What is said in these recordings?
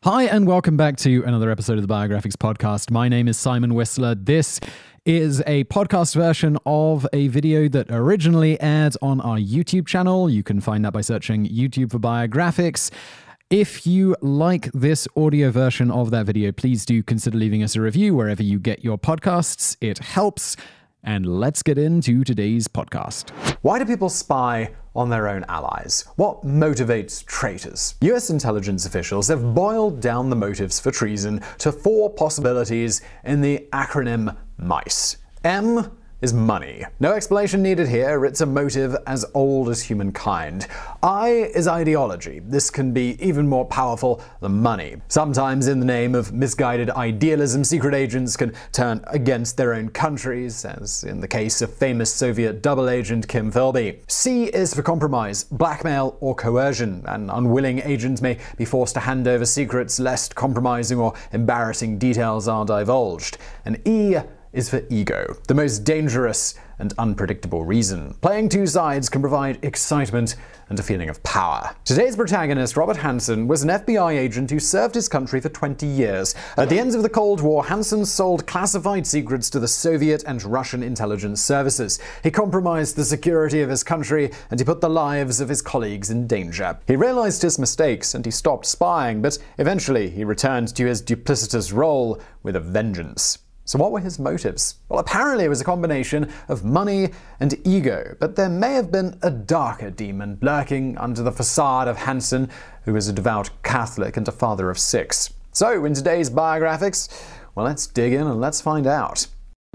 Hi, and welcome back to another episode of the Biographics Podcast. My name is Simon Whistler. This is a podcast version of a video that originally aired on our YouTube channel. You can find that by searching YouTube for Biographics. If you like this audio version of that video, please do consider leaving us a review wherever you get your podcasts. It helps. And let's get into today's podcast. Why do people spy on their own allies? What motivates traitors? US intelligence officials have boiled down the motives for treason to 4 possibilities in the acronym MICE. M is money. No explanation needed here, it's a motive as old as humankind. I is ideology. This can be even more powerful than money. Sometimes in the name of misguided idealism, secret agents can turn against their own countries, as in the case of famous Soviet double agent Kim Philby. C is for compromise, blackmail, or coercion. An unwilling agent may be forced to hand over secrets lest compromising or embarrassing details are divulged. And E is for ego, the most dangerous and unpredictable reason. Playing two sides can provide excitement and a feeling of power. Today's protagonist, Robert Hanssen, was an FBI agent who served his country for 20 years. At the end of the Cold War, Hanssen sold classified secrets to the Soviet and Russian intelligence services. He compromised the security of his country, and he put the lives of his colleagues in danger. He realized his mistakes and he stopped spying, but eventually he returned to his duplicitous role with a vengeance. So what were his motives? Well, apparently it was a combination of money and ego, but there may have been a darker demon lurking under the facade of Hanssen, who was a devout Catholic and a father of 6. So, in today's Biographics, well, let's dig in and let's find out.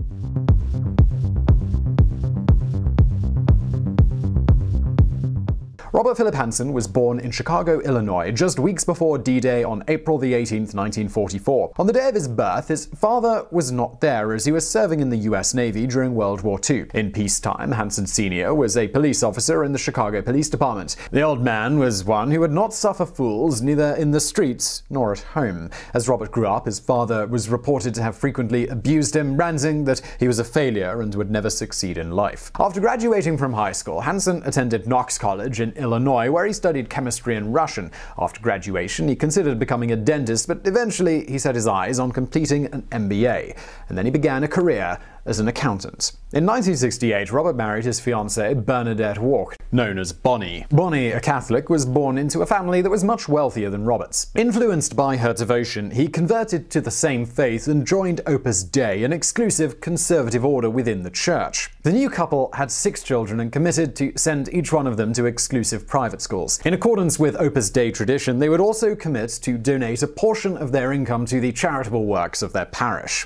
Robert Philip Hanssen was born in Chicago, Illinois, just weeks before D-Day on April the 18th, 1944. On the day of his birth, his father was not there as he was serving in the U.S. Navy during World War II. In peacetime, Hanssen Sr. was a police officer in the Chicago Police Department. The old man was one who would not suffer fools neither in the streets nor at home. As Robert grew up, his father was reported to have frequently abused him, ranting that he was a failure and would never succeed in life. After graduating from high school, Hanssen attended Knox College in Illinois, where he studied chemistry and Russian. After graduation, he considered becoming a dentist, but eventually he set his eyes on completing an MBA, and then he began a career as an accountant. In 1968, Robert married his fiancée, Bernadette Walk, known as Bonnie. Bonnie, a Catholic, was born into a family that was much wealthier than Robert's. Influenced by her devotion, he converted to the same faith and joined Opus Dei, an exclusive conservative order within the church. The new couple had 6 children and committed to send each one of them to exclusive private schools. In accordance with Opus Dei tradition, they would also commit to donate a portion of their income to the charitable works of their parish.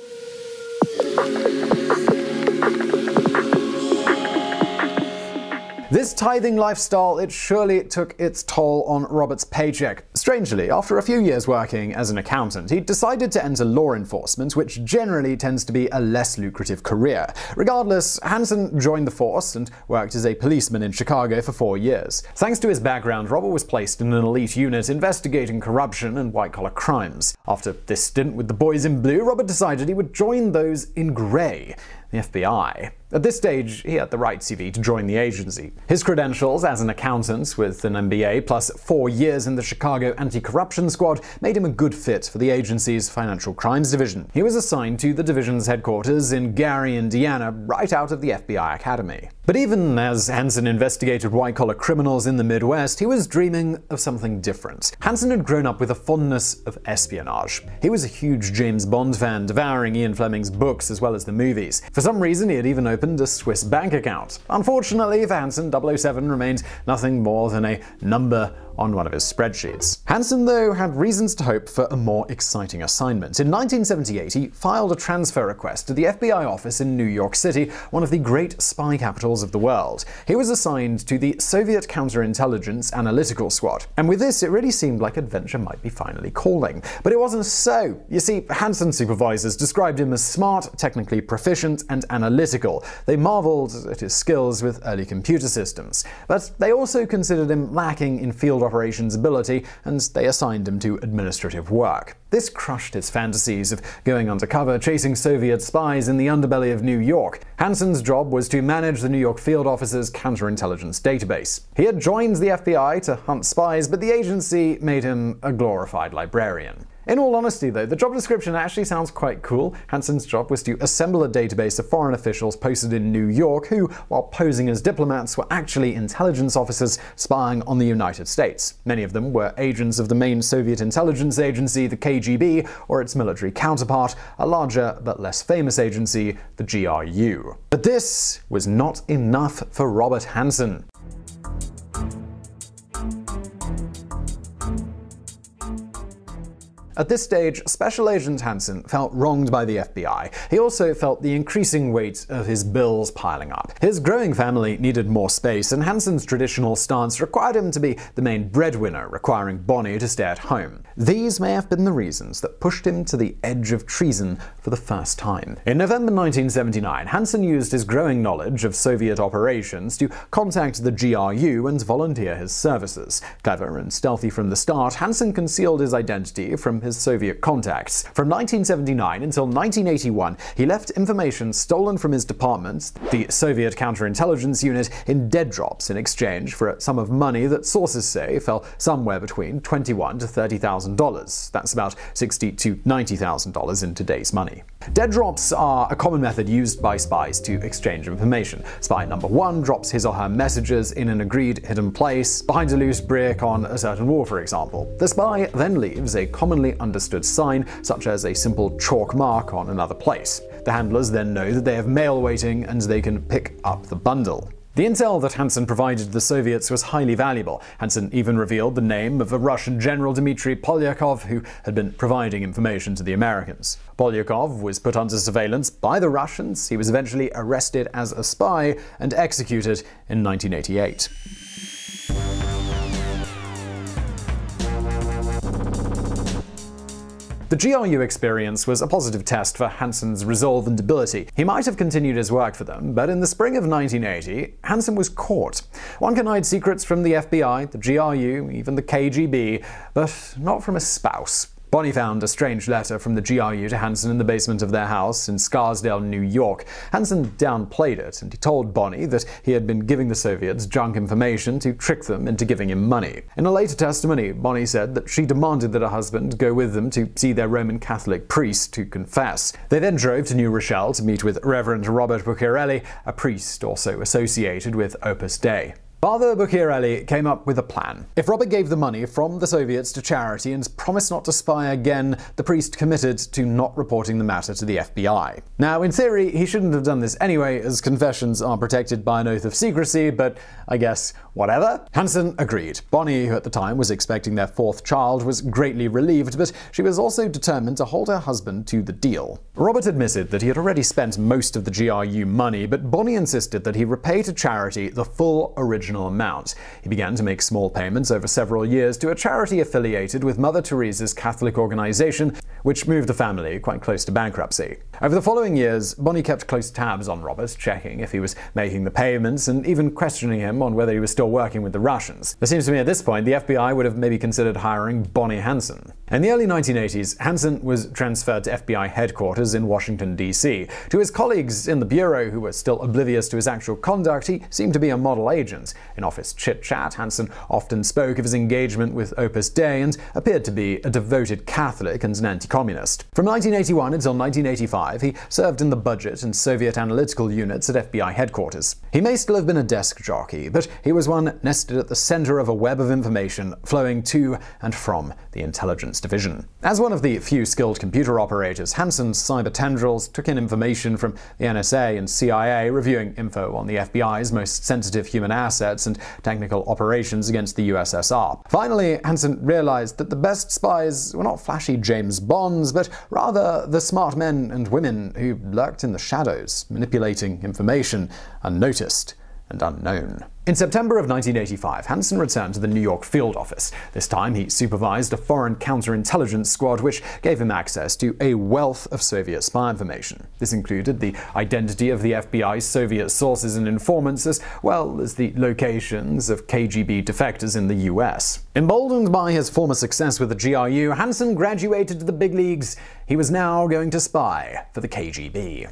This tithing lifestyle, it surely took its toll on Robert's paycheck. Strangely, after a few years working as an accountant, he decided to enter law enforcement, which generally tends to be a less lucrative career. Regardless, Hanssen joined the force and worked as a policeman in Chicago for 4 years. Thanks to his background, Robert was placed in an elite unit investigating corruption and white-collar crimes. After this stint with the boys in blue, Robert decided he would join those in gray, the FBI. At this stage, he had the right CV to join the agency. His credentials as an accountant with an MBA plus 4 years in the Chicago Anti-Corruption Squad made him a good fit for the agency's Financial Crimes Division. He was assigned to the division's headquarters in Gary, Indiana, right out of the FBI Academy. But even as Hanssen investigated white-collar criminals in the Midwest, he was dreaming of something different. Hanssen had grown up with a fondness of espionage. He was a huge James Bond fan, devouring Ian Fleming's books as well as the movies. For some reason, he had even opened a Swiss bank account. Unfortunately for Hanssen, 007 remained nothing more than a number on one of his spreadsheets. Hanssen, though, had reasons to hope for a more exciting assignment. In 1978, he filed a transfer request to the FBI office in New York City, one of the great spy capitals of the world. He was assigned to the Soviet Counterintelligence Analytical Squad, and with this, it really seemed like adventure might be finally calling. But it wasn't so. You see, Hanssen's supervisors described him as smart, technically proficient, and analytical. They marveled at his skills with early computer systems. But they also considered him lacking in field operations ability, and they assigned him to administrative work. This crushed his fantasies of going undercover, chasing Soviet spies in the underbelly of New York. Hansen's job was to manage the New York field office's counterintelligence database. He had joined the FBI to hunt spies, but the agency made him a glorified librarian. In all honesty, though, the job description actually sounds quite cool. Hansen's job was to assemble a database of foreign officials posted in New York who, while posing as diplomats, were actually intelligence officers spying on the United States. Many of them were agents of the main Soviet intelligence agency, the KGB, or its military counterpart, a larger but less famous agency, the GRU. But this was not enough for Robert Hansen. At this stage, Special Agent Hansen felt wronged by the FBI. He also felt the increasing weight of his bills piling up. His growing family needed more space, and Hansen's traditional stance required him to be the main breadwinner, requiring Bonnie to stay at home. These may have been the reasons that pushed him to the edge of treason for the first time. In November 1979, Hansen used his growing knowledge of Soviet operations to contact the GRU and volunteer his services. Clever and stealthy from the start, Hansen concealed his identity from his Soviet contacts. From 1979 until 1981, he left information stolen from his department, the Soviet counterintelligence unit, in dead drops in exchange for a sum of money that sources say fell somewhere between $21,000 to $30,000. That's about $60,000 to $90,000 in today's money. Dead drops are a common method used by spies to exchange information. Spy number one drops his or her messages in an agreed hidden place, behind a loose brick on a certain wall, for example. The spy then leaves a commonly understood sign, such as a simple chalk mark on another place. The handlers then know that they have mail waiting and they can pick up the bundle. The intel that Hansen provided the Soviets was highly valuable. Hansen even revealed the name of a Russian general, Dmitry Polyakov, who had been providing information to the Americans. Polyakov was put under surveillance by the Russians. He was eventually arrested as a spy and executed in 1988. The GRU experience was a positive test for Hansen's resolve and ability. He might have continued his work for them, but in the spring of 1980, Hansen was caught. One can hide secrets from the FBI, the GRU, even the KGB, but not from a spouse. Bonnie found a strange letter from the GRU to Hansen in the basement of their house in Scarsdale, New York. Hansen downplayed it, and he told Bonnie that he had been giving the Soviets junk information to trick them into giving him money. In a later testimony, Bonnie said that she demanded that her husband go with them to see their Roman Catholic priest to confess. They then drove to New Rochelle to meet with Reverend Robert Bucchiarelli, a priest also associated with Opus Dei. Father Bucchiarelli came up with a plan. If Robert gave the money from the Soviets to charity and promised not to spy again, the priest committed to not reporting the matter to the FBI. Now, in theory, he shouldn't have done this anyway, as confessions are protected by an oath of secrecy, but I guess whatever. Hansen agreed. Bonnie, who at the time was expecting their fourth child, was greatly relieved, but she was also determined to hold her husband to the deal. Robert admitted that he had already spent most of the GRU money, but Bonnie insisted that he repay to charity the full original amount. He began to make small payments over several years to a charity affiliated with Mother Teresa's Catholic organization, which moved the family quite close to bankruptcy. Over the following years, Bonnie kept close tabs on Robert, checking if he was making the payments and even questioning him on whether he was still working with the Russians. It seems to me at this point the FBI would have maybe considered hiring Bonnie Hansen. In the early 1980s, Hansen was transferred to FBI headquarters in Washington, D.C. To his colleagues in the bureau, who were still oblivious to his actual conduct, he seemed to be a model agent. In office chit-chat, Hansen often spoke of his engagement with Opus Dei and appeared to be a devoted Catholic and an anti-communist. From 1981 until 1985, he served in the budget and Soviet analytical units at FBI headquarters. He may still have been a desk jockey, but he was one nested at the center of a web of information flowing to and from the intelligence division. As one of the few skilled computer operators, Hansen's cyber tendrils took in information from the NSA and CIA, reviewing info on the FBI's most sensitive human assets and technical operations against the USSR. Finally, Hansen realized that the best spies were not flashy James Bonds, but rather the smart men and women who lurked in the shadows, manipulating information unnoticed. and unknown. In September of 1985, Hansen returned to the New York field office. This time, he supervised a foreign counterintelligence squad which gave him access to a wealth of Soviet spy information. This included the identity of the FBI's Soviet sources and informants, as well as the locations of KGB defectors in the US. Emboldened by his former success with the GRU, Hansen graduated to the big leagues. He was now going to spy for the KGB.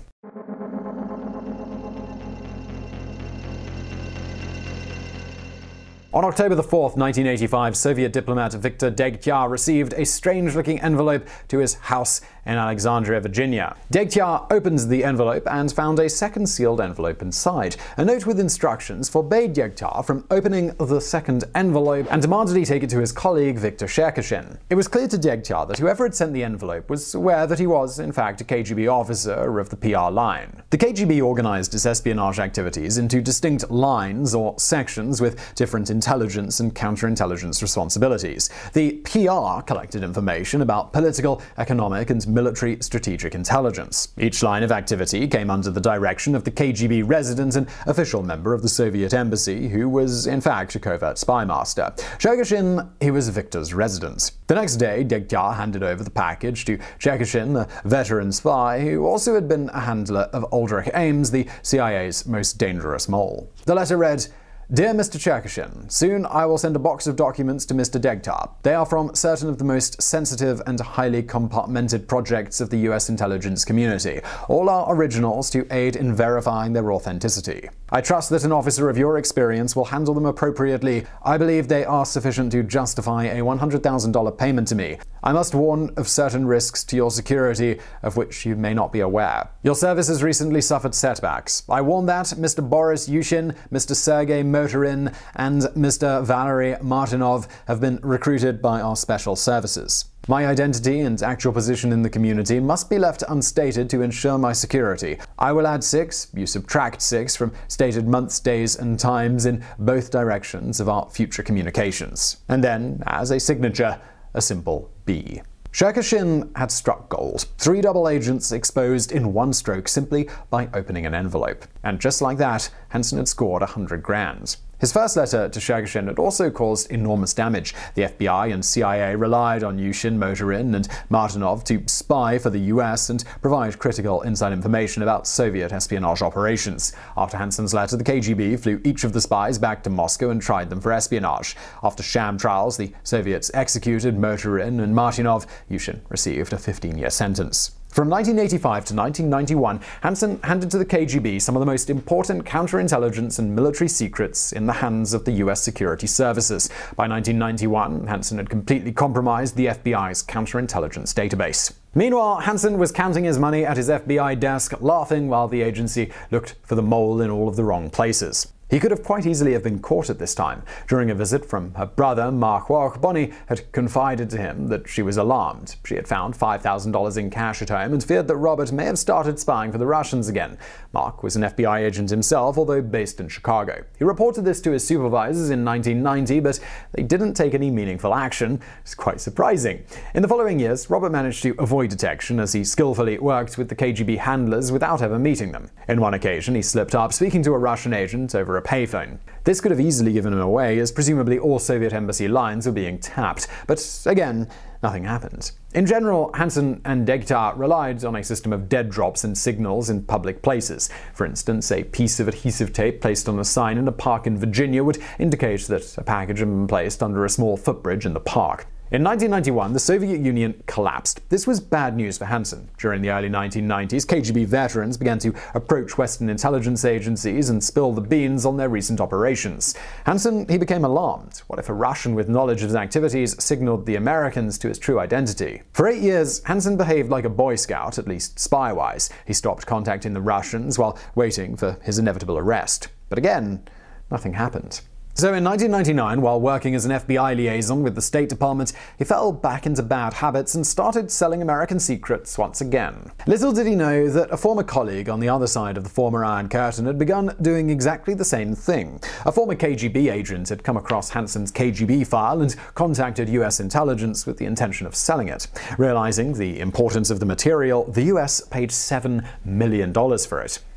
On October 4, 1985, Soviet diplomat Viktor Degtyaryov received a strange-looking envelope to his house in Alexandria, Virginia. Degtyaryov opened the envelope and found a second sealed envelope inside. A note with instructions forbade Degtyaryov from opening the second envelope and demanded he take it to his colleague Viktor Cherkashin. It was clear to Degtyaryov that whoever had sent the envelope was aware that he was, in fact, a KGB officer of the PR line. The KGB organized its espionage activities into distinct lines or sections with different intelligence and counterintelligence responsibilities. The PR collected information about political, economic, and military strategic intelligence. Each line of activity came under the direction of the KGB resident and official member of the Soviet embassy, who was in fact a covert spy master. Cherkashin, he was Viktor's resident. The next day, Degtyaryov handed over the package to Cherkashin, a veteran spy who also had been a handler of Aldrich Ames, the CIA's most dangerous mole. The letter read, "Dear Mr. Cherkashin, soon I will send a box of documents to Mr. Degtyaryov. They are from certain of the most sensitive and highly compartmented projects of the US intelligence community. All are originals to aid in verifying their authenticity. I trust that an officer of your experience will handle them appropriately. I believe they are sufficient to justify a $100,000 payment to me. I must warn of certain risks to your security of which you may not be aware. Your service has recently suffered setbacks. I warn that Mr. Boris Yushin, Mr. Sergei Motorin, and Mr. Valery Martinov have been recruited by our special services. My identity and actual position in the community must be left unstated to ensure my security. I will add 6, you subtract 6 from stated months, days, and times in both directions of our future communications." And then, as a signature, a simple B. Cherkashin had struck gold. 3 double agents exposed in one stroke simply by opening an envelope. And just like that, Hansen had scored $100,000. His first letter to Cherkashin had also caused enormous damage. The FBI and CIA relied on Yushin, Motorin, and Martinov to spy for the US and provide critical inside information about Soviet espionage operations. After Hansen's letter, the KGB flew each of the spies back to Moscow and tried them for espionage. After sham trials, the Soviets executed Motorin and Martinov. Yushin received a 15-year sentence. From 1985 to 1991, Hansen handed to the KGB some of the most important counterintelligence and military secrets in the hands of the US security services. By 1991, Hansen had completely compromised the FBI's counterintelligence database. Meanwhile, Hansen was counting his money at his FBI desk, laughing while the agency looked for the mole in all of the wrong places. He could have quite easily have been caught at this time. During a visit from her brother, Mark Walk, Bonnie had confided to him that she was alarmed. She had found $5,000 in cash at home and feared that Robert may have started spying for the Russians again. Mark was an FBI agent himself, although based in Chicago. He reported this to his supervisors in 1990, but they didn't take any meaningful action. It's quite surprising. In the following years, Robert managed to avoid detection as he skillfully worked with the KGB handlers without ever meeting them. In one occasion, he slipped up speaking to a Russian agent over a payphone. This could have easily given him away, as presumably all Soviet embassy lines were being tapped, but again, nothing happened. In general, Hansen and Degtyaryov relied on a system of dead drops and signals in public places. For instance, a piece of adhesive tape placed on a sign in a park in Virginia would indicate that a package had been placed under a small footbridge in the park. In 1991, the Soviet Union collapsed. This was bad news for Hansen. During the early 1990s, KGB veterans began to approach Western intelligence agencies and spill the beans on their recent operations. Hansen, he became alarmed. What if a Russian with knowledge of his activities signaled the Americans to his true identity? For 8 years, Hansen behaved like a Boy Scout, at least spy-wise. He stopped contacting the Russians while waiting for his inevitable arrest. But again, nothing happened. So in 1999, while working as an FBI liaison with the State Department, he fell back into bad habits and started selling American secrets once again. Little did he know that a former colleague on the other side of the former Iron Curtain had begun doing exactly the same thing. A former KGB agent had come across Hansen's KGB file and contacted US intelligence with the intention of selling it. Realizing the importance of the material, the US paid $7 million for it.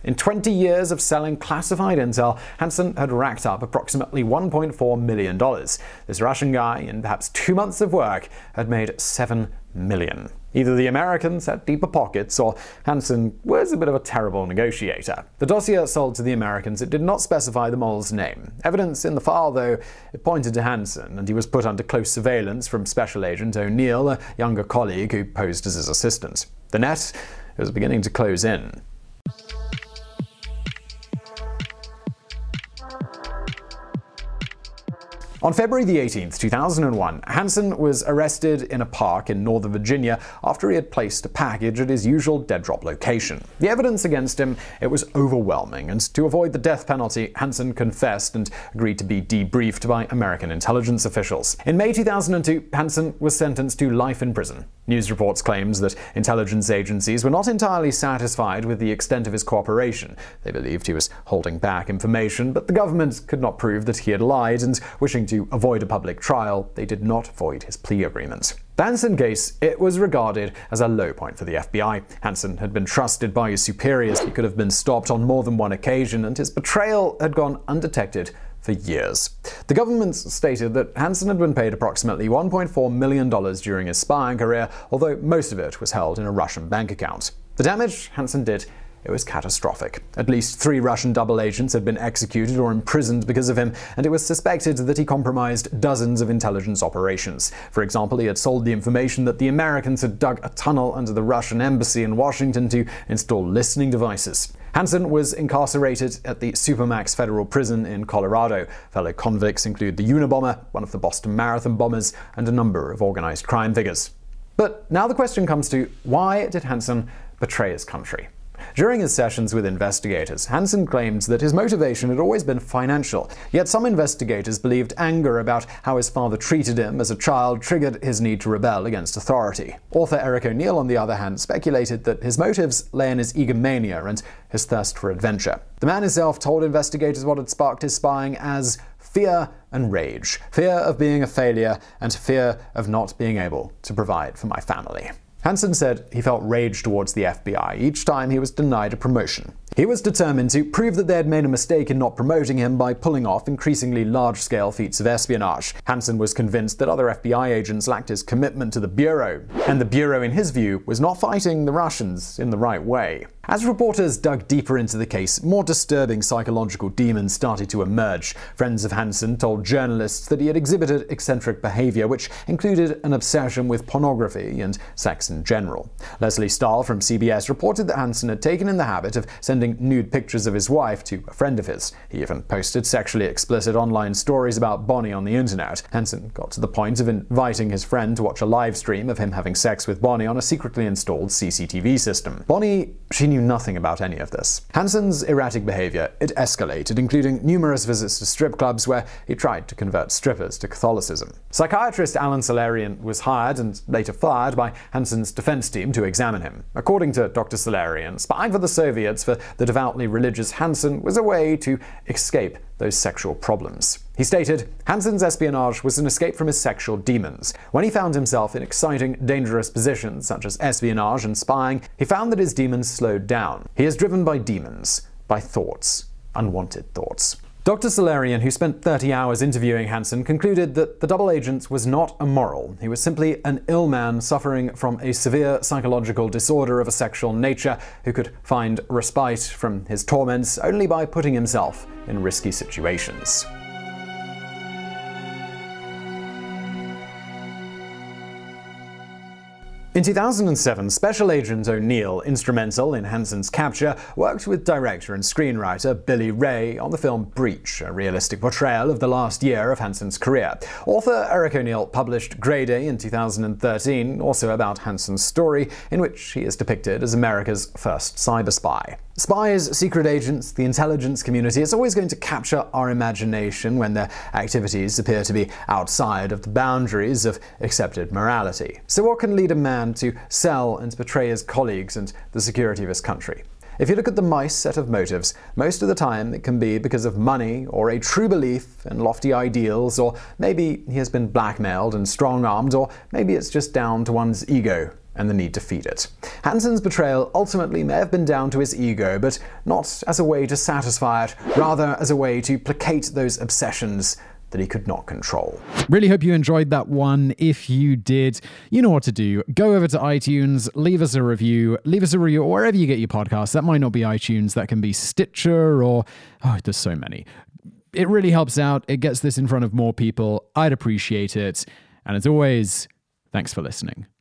In 20 years of selling classified intel, Hansen had racked up approximately $1.4 million. This Russian guy, in perhaps 2 months of work, had made $7 million. Either the Americans had deeper pockets, or Hansen was a bit of a terrible negotiator. The dossier sold to the Americans. It did not specify the mole's name. Evidence in the file, though, it pointed to Hansen, and he was put under close surveillance from Special Agent O'Neill, a younger colleague who posed as his assistant. The net was beginning to close in. On February 18, 2001, Hansen was arrested in a park in Northern Virginia after he had placed a package at his usual dead-drop location. The evidence against him, it was overwhelming, and to avoid the death penalty, Hansen confessed and agreed to be debriefed by American intelligence officials. In May 2002, Hansen was sentenced to life in prison. News reports claimed that intelligence agencies were not entirely satisfied with the extent of his cooperation. They believed he was holding back information, but the government could not prove that he had lied, and wishing to avoid a public trial, they did not void his plea agreement. The Hansen case, it was regarded as a low point for the FBI. Hansen had been trusted by his superiors. He could have been stopped on more than one occasion, and his betrayal had gone undetected for years. The government stated that Hansen had been paid approximately $1.4 million during his spying career, although most of it was held in a Russian bank account. The damage Hansen did, it was catastrophic. At least 3 Russian double agents had been executed or imprisoned because of him, and it was suspected that he compromised dozens of intelligence operations. For example, he had sold the information that the Americans had dug a tunnel under the Russian embassy in Washington to install listening devices. Hansen was incarcerated at the Supermax Federal Prison in Colorado. Fellow convicts include the Unabomber, one of the Boston Marathon bombers, and a number of organized crime figures. But now the question comes to, why did Hansen betray his country? During his sessions with investigators, Hansen claimed that his motivation had always been financial, yet some investigators believed anger about how his father treated him as a child triggered his need to rebel against authority. Author Eric O'Neill, on the other hand, speculated that his motives lay in his egomania and his thirst for adventure. The man himself told investigators what had sparked his spying as fear and rage. Fear of being a failure and fear of not being able to provide for my family. Hansen said he felt rage towards the FBI each time he was denied a promotion. He was determined to prove that they had made a mistake in not promoting him by pulling off increasingly large-scale feats of espionage. Hansen was convinced that other FBI agents lacked his commitment to the Bureau, and the Bureau, in his view, was not fighting the Russians in the right way. As reporters dug deeper into the case, more disturbing psychological demons started to emerge. Friends of Hansen told journalists that he had exhibited eccentric behavior, which included an obsession with pornography and sex in general. Leslie Stahl from CBS reported that Hansen had taken in the habit of sending nude pictures of his wife to a friend of his. He even posted sexually explicit online stories about Bonnie on the internet. Hansen got to the point of inviting his friend to watch a live stream of him having sex with Bonnie on a secretly installed CCTV system. Bonnie, she knew nothing about any of this. Hansen's erratic behavior, it escalated, including numerous visits to strip clubs where he tried to convert strippers to Catholicism. Psychiatrist Alan Salarian was hired and later fired by Hansen's defense team to examine him. According to Dr. Salarian, spying for the Soviets for the devoutly religious Hansen was a way to escape those sexual problems. He stated, Hansen's espionage was an escape from his sexual demons. When he found himself in exciting, dangerous positions such as espionage and spying, he found that his demons slowed down. He is driven by demons, by thoughts, unwanted thoughts. Dr. Salarian, who spent 30 hours interviewing Hansen, concluded that the double agent was not immoral. He was simply an ill man suffering from a severe psychological disorder of a sexual nature who could find respite from his torments only by putting himself in risky situations. In 2007, Special Agent O'Neill, instrumental in Hansen's capture, worked with director and screenwriter Billy Ray on the film Breach, a realistic portrayal of the last year of Hansen's career. Author Eric O'Neill published Grey Day in 2013, also about Hansen's story, in which he is depicted as America's first cyber spy. Spies, secret agents, the intelligence community is always going to capture our imagination when their activities appear to be outside of the boundaries of accepted morality. So what can lead a man to sell and betray his colleagues and the security of his country? If you look at the mice set of motives, most of the time it can be because of money or a true belief in lofty ideals, or maybe he has been blackmailed and strong-armed, or maybe it's just down to one's ego. and the need to feed it. Hanson's betrayal ultimately may have been down to his ego, but not as a way to satisfy it, rather as a way to placate those obsessions that he could not control. Really hope you enjoyed that one. If you did, you know what to do. Go over to iTunes, leave us a review wherever you get your podcasts. That might not be iTunes, that can be Stitcher or, there's so many. It really helps out. It gets this in front of more people. I'd appreciate it. And as always, thanks for listening.